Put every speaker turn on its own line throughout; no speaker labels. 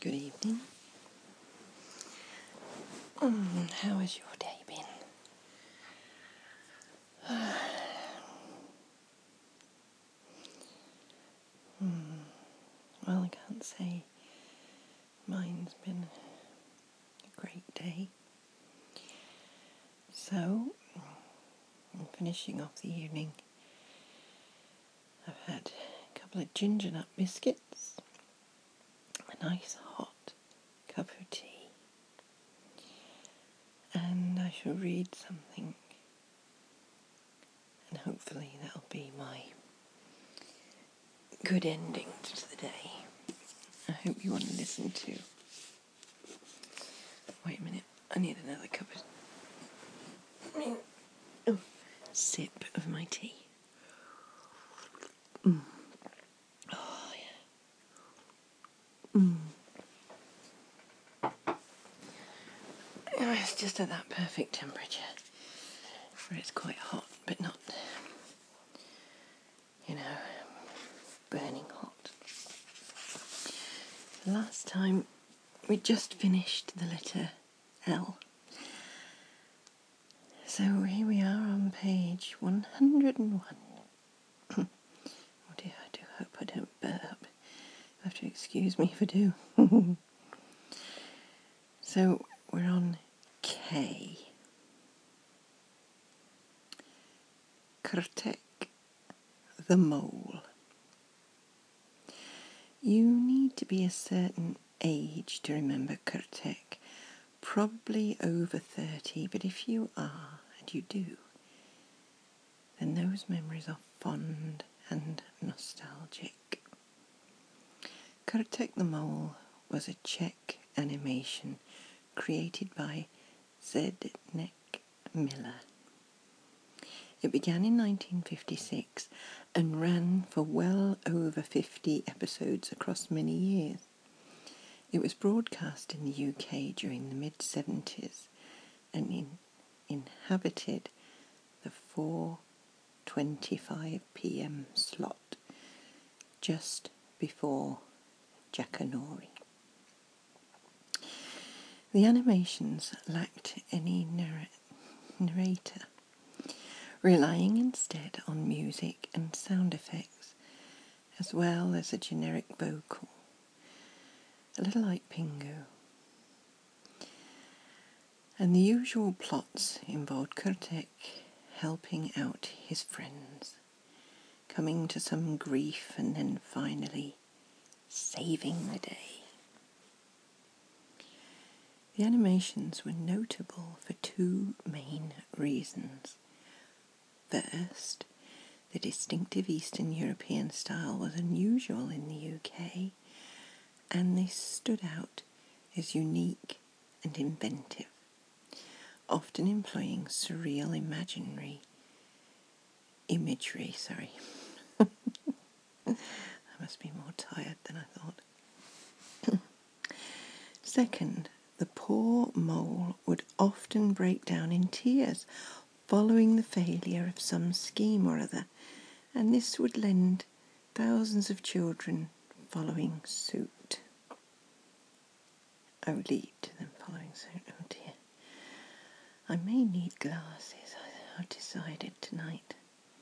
Good evening. How has your day been? Well, I can't say mine's been a great day. So, I'm finishing off the evening. I've had a couple of ginger nut biscuits, a nice hot cup of tea, and I shall read something, and hopefully that'll be my good ending to the day. I hope you want to listen to. Wait a minute, I need another cup of sip of my tea. Oh yeah. It's just at that perfect temperature where it's quite hot, but not, burning hot. Last time we just finished the letter L. So here we are on page 101. Oh dear, I do hope I don't burp. You have to excuse me if I do. So we're on K. Kurtek the mole. You need to be a certain age to remember Kurtek. Probably over 30, but if you are, and you do, then those memories are fond and nostalgic. Kurtek the Mole was a Czech animation created by Zdeněk Miller. It began in 1956 and ran for well over 50 episodes across many years. It was broadcast in the UK during the mid-70s and inhabited the 4:25 p.m. slot just before Jackanory. The animations lacked any narrator, relying instead on music and sound effects, as well as a generic vocal, a little like Pingu. And the usual plots involved Kurtek helping out his friends, coming to some grief and then finally saving the day. The animations were notable for two main reasons. First, the distinctive Eastern European style was unusual in the UK, and they stood out as unique and inventive, often employing surreal imagery. I must be more tired than I thought. Second, the poor mole would often break down in tears following the failure of some scheme or other, and this would lend thousands of children following suit. Oh, lead to them following suit. Oh dear. I may need glasses, I've decided tonight.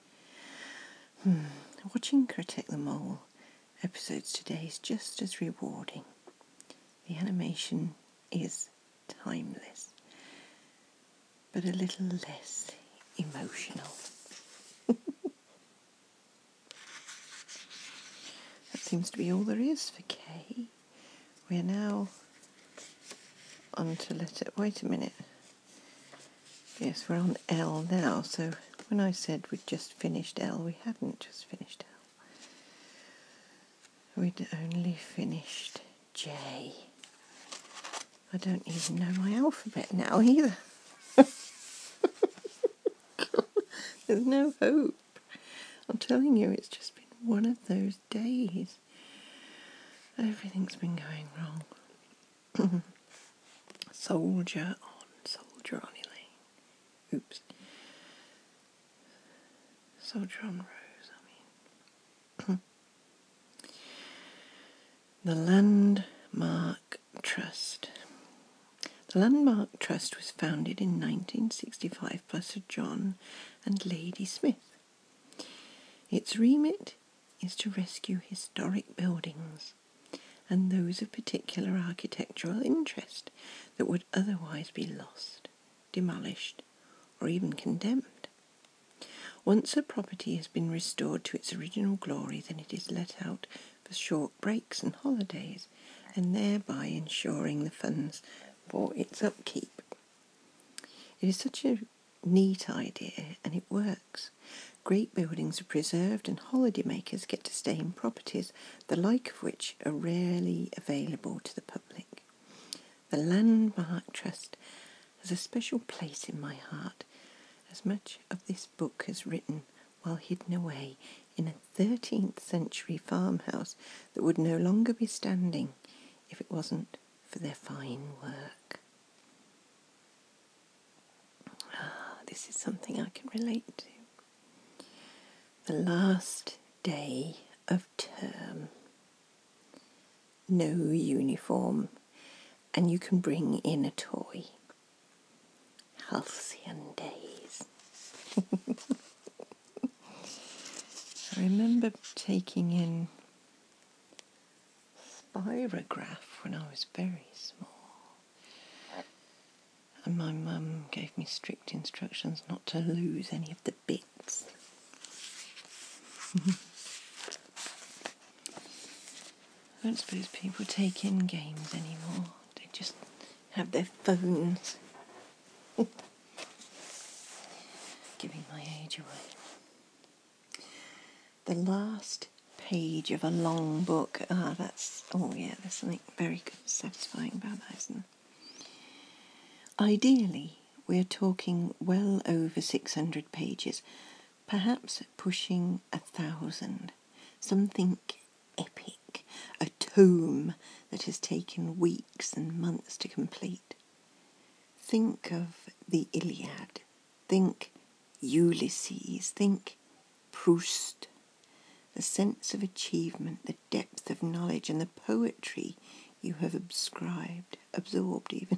Watching Kurtek the Mole episodes today is just as rewarding. The animation is timeless, but a little less emotional. That seems to be all there is for K. We're now on to letter... Wait a minute. Yes, we're on L now, so when I said we'd just finished L, we hadn't just finished L. We'd only finished J. I don't even know my alphabet now either. There's no hope. I'm telling you, it's just been one of those days. Everything's been going wrong. Soldier on Elaine. Oops. Soldier on Rose, The landmark Trust. The Landmark Trust was founded in 1965 by Sir John and Lady Smith. Its remit is to rescue historic buildings and those of particular architectural interest that would otherwise be lost, demolished, or even condemned. Once a property has been restored to its original glory, then it is let out for short breaks and holidays, and thereby ensuring the funds for its upkeep. It is such a neat idea, and it works. Great buildings are preserved, and holidaymakers get to stay in properties the like of which are rarely available to the public. The Landmark Trust has a special place in my heart, as much of this book is written while hidden away in a 13th century farmhouse that would no longer be standing if it wasn't for their fine work. This is something I can relate to. The last day of term. No uniform, and you can bring in a toy. Halcyon days. I remember taking in Spirograph when I was very small. And my mum gave me strict instructions not to lose any of the bits. I don't suppose people take in games anymore. They just have their phones. Giving my age away. The last page of a long book. There's something very good, satisfying about that, isn't there? Ideally, we're talking well over 600 pages, perhaps pushing 1,000. Something epic, a tome that has taken weeks and months to complete. Think of the Iliad, think Ulysses, think Proust. The sense of achievement, the depth of knowledge, and the poetry you have absorbed even.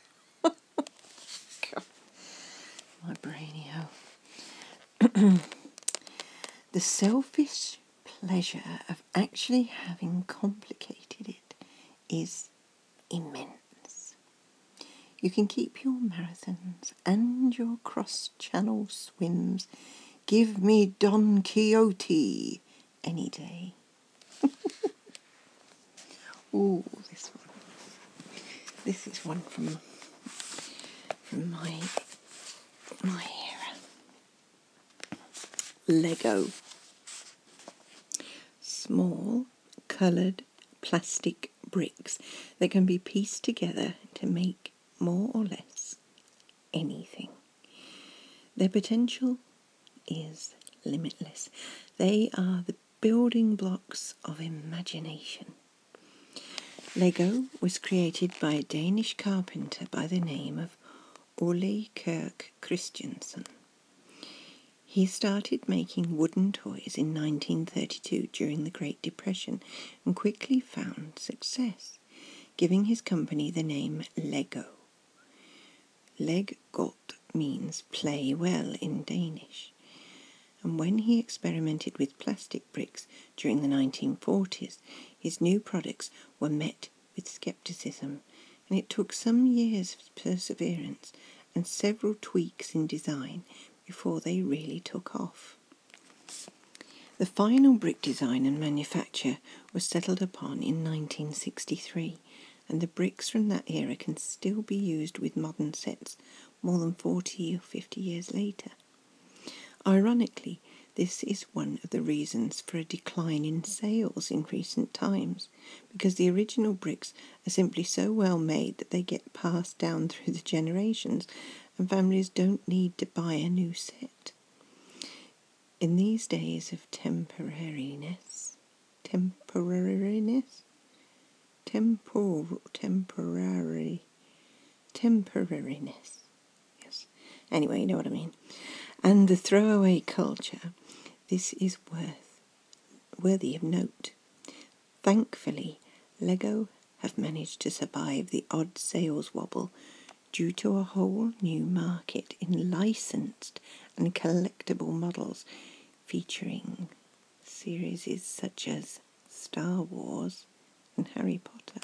God, my brainio. The selfish pleasure of actually having complicated it is immense. You can keep your marathons and your cross-channel swims. Give me Don Quixote any day. Ooh, this one. This is one from my era. Lego. Small, coloured plastic bricks that can be pieced together to make more or less anything. Their potential is limitless. They are the building blocks of imagination. Lego was created by a Danish carpenter by the name of Ole Kirk Christiansen. He started making wooden toys in 1932 during the Great Depression and quickly found success, giving his company the name Lego. Leg godt means play well in Danish. And when he experimented with plastic bricks during the 1940s, his new products were met with skepticism, and it took some years of perseverance and several tweaks in design before they really took off. The final brick design and manufacture was settled upon in 1963, and the bricks from that era can still be used with modern sets more than 40 or 50 years later. Ironically, this is one of the reasons for a decline in sales in recent times, because the original bricks are simply so well made that they get passed down through the generations, and families don't need to buy a new set. In these days of temporariness, yes. Anyway, you know what I mean. And the throwaway culture, this is worthy of note. Thankfully, Lego have managed to survive the odd sales wobble due to a whole new market in licensed and collectible models featuring series such as Star Wars and Harry Potter.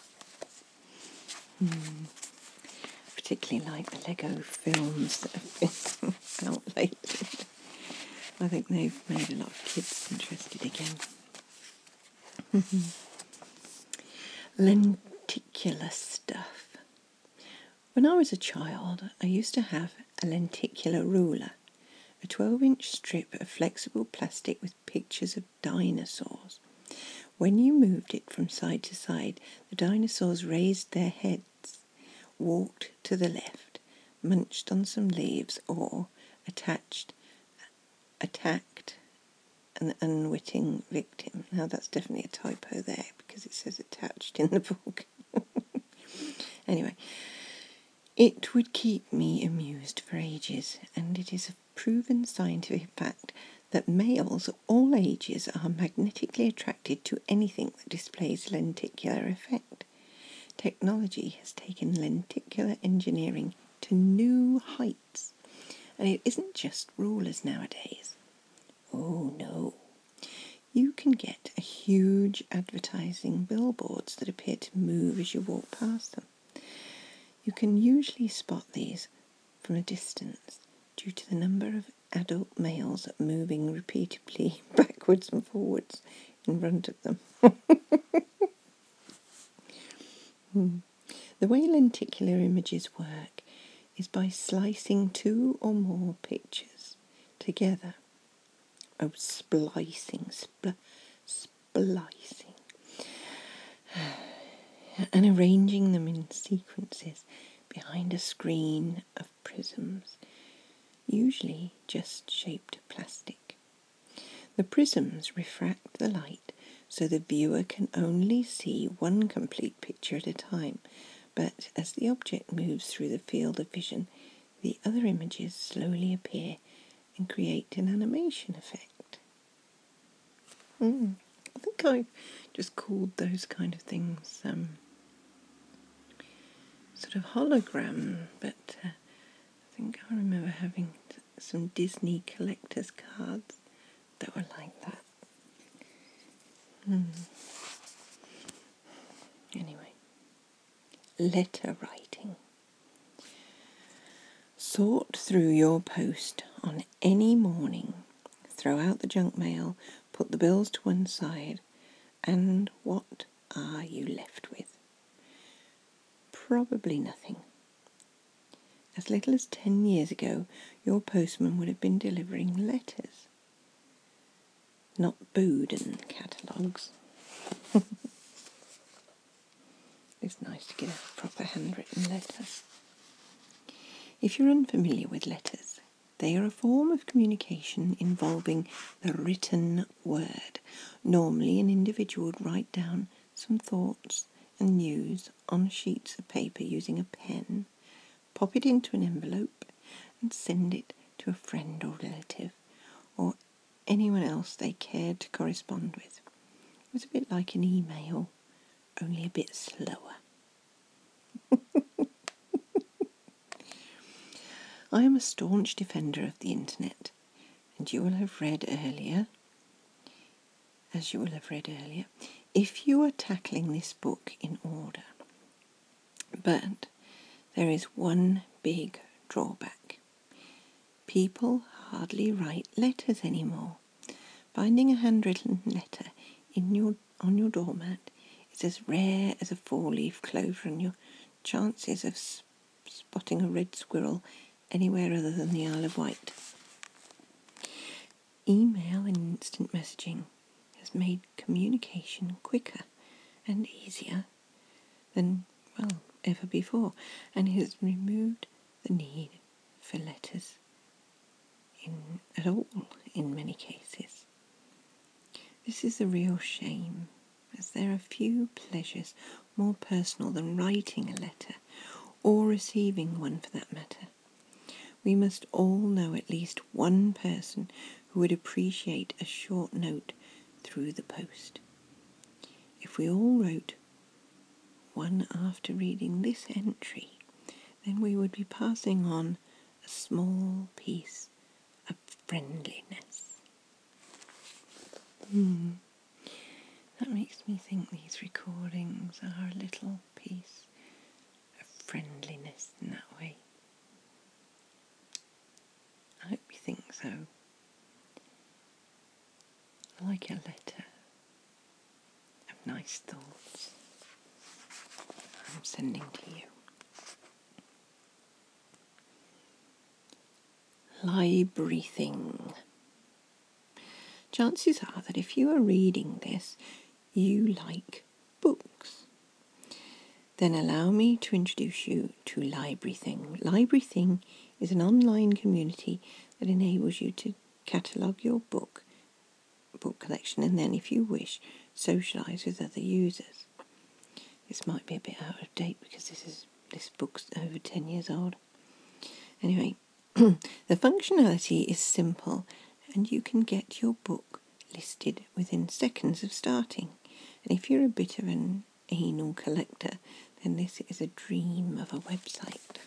Particularly like the Lego films that have been out lately. I think they've made a lot of kids interested again. Lenticular stuff. When I was a child, I used to have a lenticular ruler, a 12-inch strip of flexible plastic with pictures of dinosaurs. When you moved it from side to side, the dinosaurs raised their heads, walked to the left, munched on some leaves, or attacked an unwitting victim. Now that's definitely a typo there because it says attached in the book. Anyway, it would keep me amused for ages, and it is a proven scientific fact that males of all ages are magnetically attracted to anything that displays lenticular effect. Technology has taken lenticular engineering to new heights, and it isn't just rulers nowadays. Oh no. You can get a huge advertising billboards that appear to move as you walk past them. You can usually spot these from a distance due to the number of adult males moving repeatedly backwards and forwards in front of them. The way lenticular images work is by slicing two or more pictures together. Oh, splicing, splicing. And arranging them in sequences behind a screen of prisms, usually just shaped plastic. The prisms refract the light so the viewer can only see one complete picture at a time, but as the object moves through the field of vision, the other images slowly appear and create an animation effect. I think I just called those kind of things sort of hologram, but I think I remember having some Disney collector's cards that were like that. Anyway, letter writing. Sort through your post on any morning, throw out the junk mail, put the bills to one side, and what are you left with? Probably nothing. As little as 10 years ago, your postman would have been delivering letters, not Boden catalogues. It's nice to get a proper handwritten letter. If you're unfamiliar with letters, they are a form of communication involving the written word. Normally, an individual would write down some thoughts and news on sheets of paper using a pen, pop it into an envelope, and send it to a friend or relative, or anyone else they cared to correspond with. It was a bit like an email, only a bit slower. I am a staunch defender of the internet, and you will have read earlier, if you are tackling this book in order. But there is one big drawback. People hardly write letters anymore. Finding a handwritten letter on your doormat is as rare as a four-leaf clover, and your chances of spotting a red squirrel anywhere other than the Isle of Wight. Email and instant messaging has made communication quicker and easier than, ever before, and has removed the need for letters at all in many cases. This is a real shame, as there are few pleasures more personal than writing a letter, or receiving one for that matter. We must all know at least one person who would appreciate a short note through the post. If we all wrote one after reading this entry, then we would be passing on a small piece of friendliness. That makes me think these recordings are a little piece of friendliness in that way. I hope you think so. Like a letter of nice thoughts I'm sending to you. Library thing. Chances are that if you are reading this, you like books. Then allow me to introduce you to Library Thing. Library Thing is an online community that enables you to catalogue your book collection and then, if you wish, socialise with other users. This might be a bit out of date because this book's over 10 years old. Anyway, the functionality is simple and you can get your book listed within seconds of starting. And if you're a bit of an anal collector, then this is a dream of a website.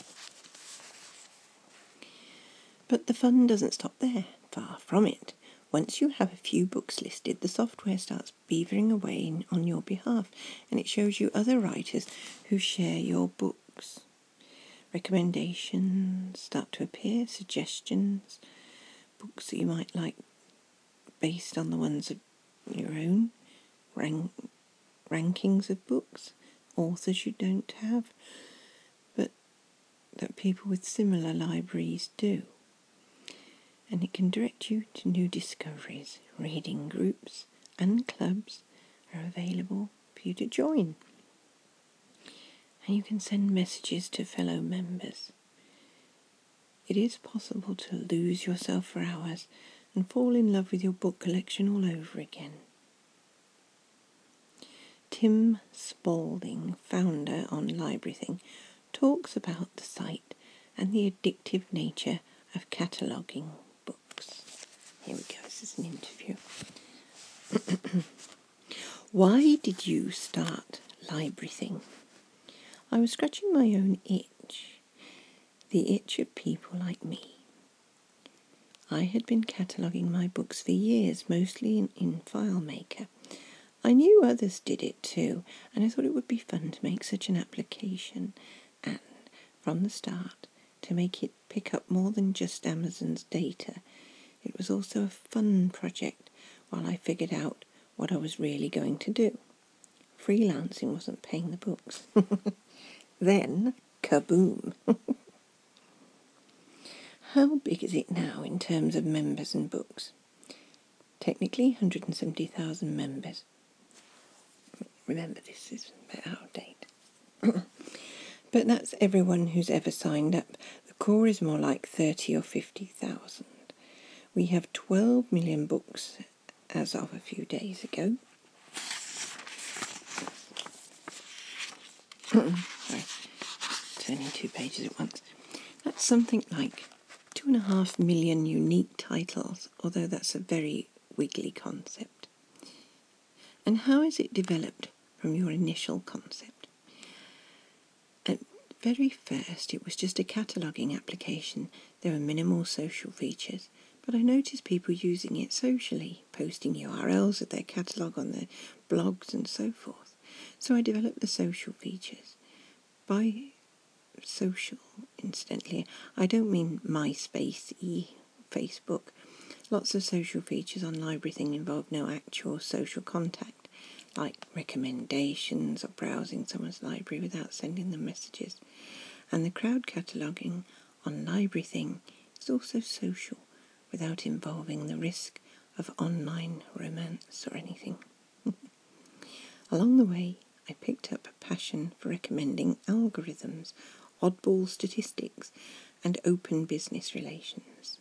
But the fun doesn't stop there, far from it. Once you have a few books listed, the software starts beavering away on your behalf, and it shows you other writers who share your books. Recommendations start to appear, suggestions, books that you might like based on the ones of your own, rankings of books, authors you don't have, but that people with similar libraries do. And it can direct you to new discoveries. Reading groups and clubs are available for you to join. And you can send messages to fellow members. It is possible to lose yourself for hours and fall in love with your book collection all over again. Tim Spalding, founder on Library Thing, talks about the site and the addictive nature of cataloguing books. Here we go, this is an interview. Why did you start Library Thing? I was scratching my own itch, the itch of people like me. I had been cataloguing my books for years, mostly in FileMaker. I knew others did it too, and I thought it would be fun to make such an application and, from the start, to make it pick up more than just Amazon's data. It was also a fun project while I figured out what I was really going to do. Freelancing wasn't paying the books. Then, kaboom! How big is it now in terms of members and books? Technically 170,000 members. Remember, this is a bit out of date. But that's everyone who's ever signed up. The core is more like 30 or 50,000. We have 12 million books as of a few days ago. Sorry, turning 2 pages at once. That's something like 2.5 million unique titles, although that's a very wiggly concept. And how is it developed from your initial concept? At very first, it was just a cataloguing application. There were minimal social features, but I noticed people using it socially, posting URLs of their catalogue on their blogs and so forth. So I developed the social features. By social, incidentally, I don't mean MySpace, Facebook. Lots of social features on Library Thing involve no actual social contact, like recommendations or browsing someone's library without sending them messages. And the crowd cataloguing on Library Thing is also social, without involving the risk of online romance or anything. Along the way, I picked up a passion for recommending algorithms, oddball statistics, and open business relations,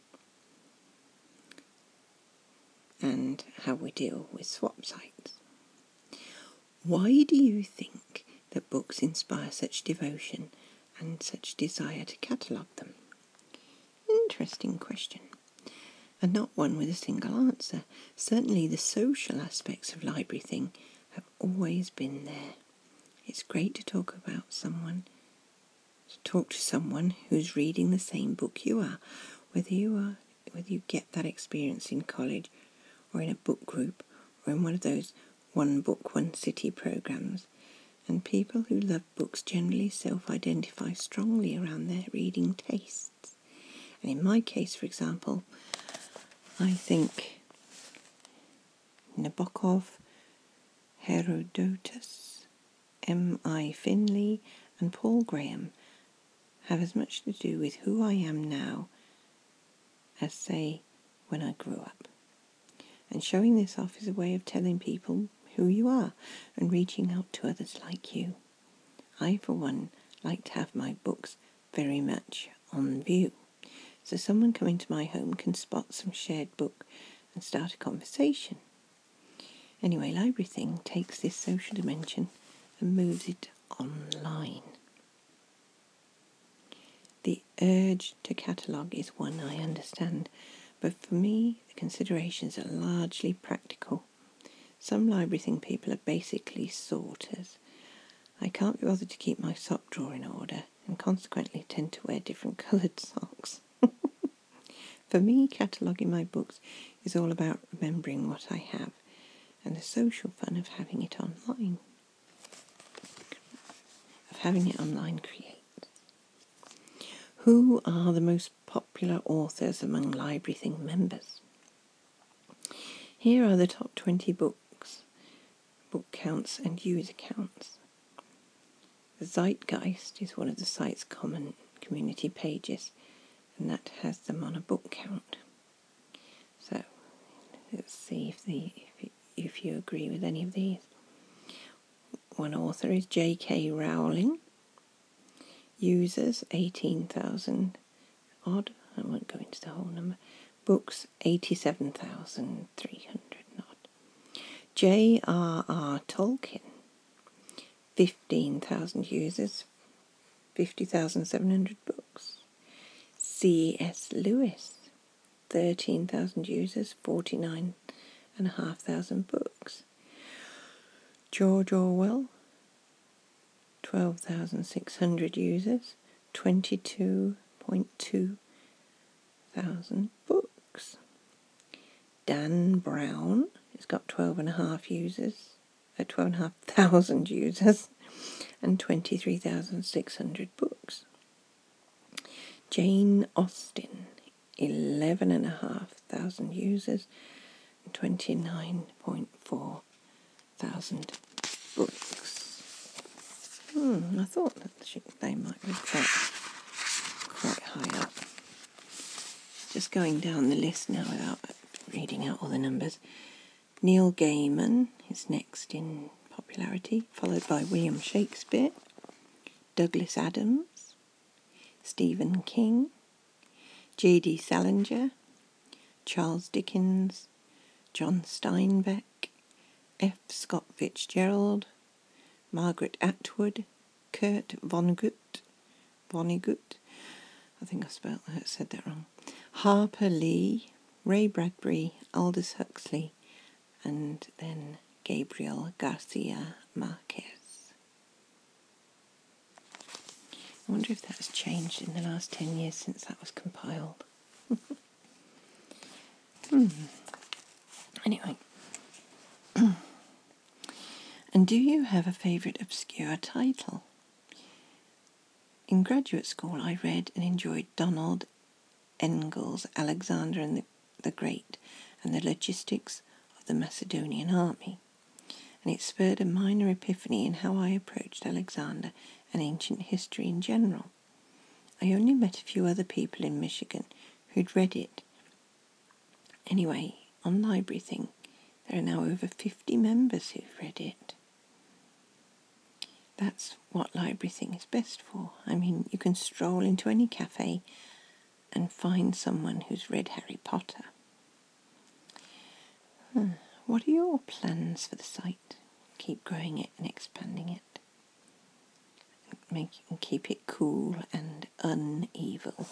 and how we deal with swap sites. Why do you think that books inspire such devotion and such desire to catalogue them? Interesting question, and not one with a single answer. Certainly the social aspects of Library Thing have always been there. It's great to talk to someone who's reading the same book you are, whether you get that experience in college or in a book group or in one of those one book, one city programs. And people who love books generally self-identify strongly around their reading tastes. And in my case, for example, I think Nabokov, Herodotus, M.I. Finley and Paul Graham have as much to do with who I am now as, say, when I grew up. And showing this off is a way of telling people who you are and reaching out to others like you. I, for one, like to have my books very much on view, so someone coming to my home can spot some shared book and start a conversation. Anyway, Library Thing takes this social dimension and moves it online. The urge to catalogue is one I understand, but for me the considerations are largely practical. Some Library Thing people are basically sorters. I can't be bothered to keep my sock drawer in order and consequently tend to wear different coloured socks. For me, cataloguing my books is all about remembering what I have and the social fun of having it online. Creates. Who are the most popular authors among Library Thing members? Here are the top 20 books, book counts and user counts. The Zeitgeist is one of the site's common community pages, and that has them on a book count. So let's see if you agree with any of these. One author is J.K. Rowling. Users 18,000 odd. I won't go into the whole number. Books 87,300 odd. J.R.R. Tolkien. 15,000 users, 50,700 books. C.S. Lewis, 13,000 users, 49,500 books. George Orwell, 12,600 users, 22.2 thousand books. Dan Brown has got 12,500 users and 23,600 books. Jane Austen, 11,500 users and 29.4 thousand books. I thought that they might be quite high up. Just going down the list now without reading out all the numbers. Neil Gaiman is next in popularity, followed by William Shakespeare, Douglas Adams, Stephen King, J.D. Salinger, Charles Dickens, John Steinbeck, F. Scott Fitzgerald, Margaret Atwood, Kurt Vonnegut, I think I said that wrong, Harper Lee, Ray Bradbury, Aldous Huxley, and then Gabriel Garcia Marquez. I wonder if that's changed in the last 10 years since that was compiled. Anyway. And do you have a favourite obscure title? In graduate school I read and enjoyed Donald Engel's Alexander and the Great and the Logistics of the Macedonian Army, and it spurred a minor epiphany in how I approached Alexander and ancient history in general. I only met a few other people in Michigan who'd read it. Anyway, on Library Thing, there are now over 50 members who've read it. That's what Library Thing is best for. I mean, you can stroll into any cafe and find someone who's read Harry Potter. What are your plans for the site? Keep growing it and expanding it. Keep it cool and unevil.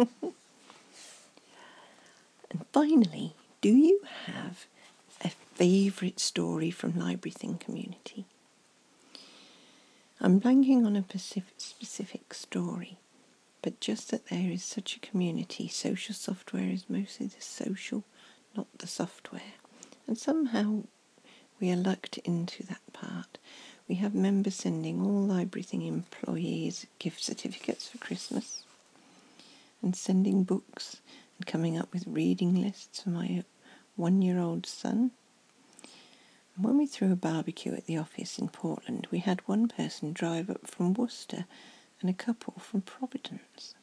And finally, do you have a favourite story from Library Thing community? I'm blanking on a specific story, but just that there is such a community. Social software is mostly the social, not the software. And somehow we are lucked into that part. We have members sending all Library Thing employees gift certificates for Christmas, and sending books and coming up with reading lists for my 1-year-old son. And when we threw a barbecue at the office in Portland, we had one person drive up from Worcester and a couple from Providence.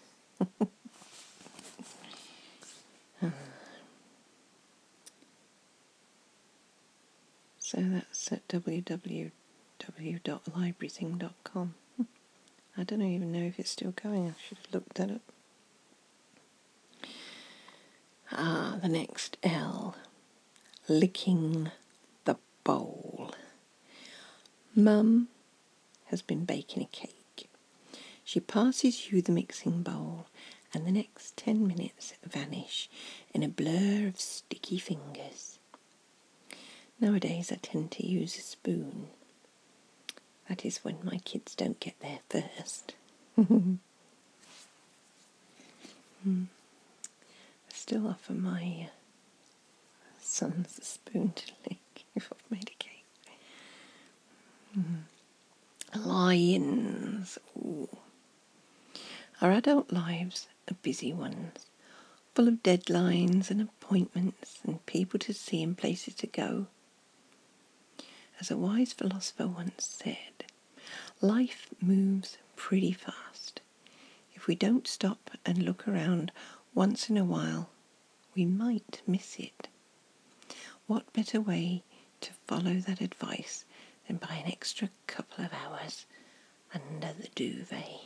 So that's at www.librarything.com. I don't even know if it's still going. I should have looked that up. The next L. Licking the bowl. Mum has been baking a cake. She passes you the mixing bowl, and the next 10 minutes vanish in a blur of sticky fingers. Nowadays I tend to use a spoon. That is when my kids don't get there first. I still offer my sons a spoon to lick if I've made a cake. Lions. Ooh. Our adult lives are busy ones, full of deadlines and appointments and people to see and places to go. As a wise philosopher once said, life moves pretty fast. If we don't stop and look around once in a while, we might miss it. What better way to follow that advice than by an extra couple of hours under the duvet?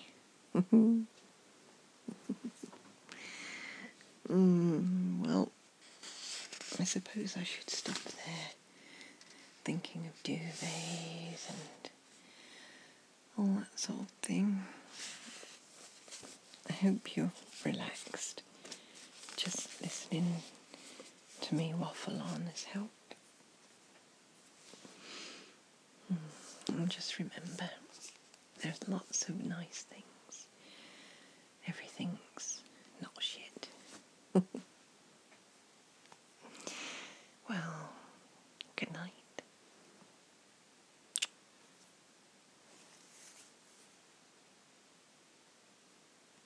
Well, I suppose I should stop there, thinking of duvets and all that sort of thing. I hope you're relaxed. Just listening to me waffle on has helped. And just remember, there's lots of nice things. Everything's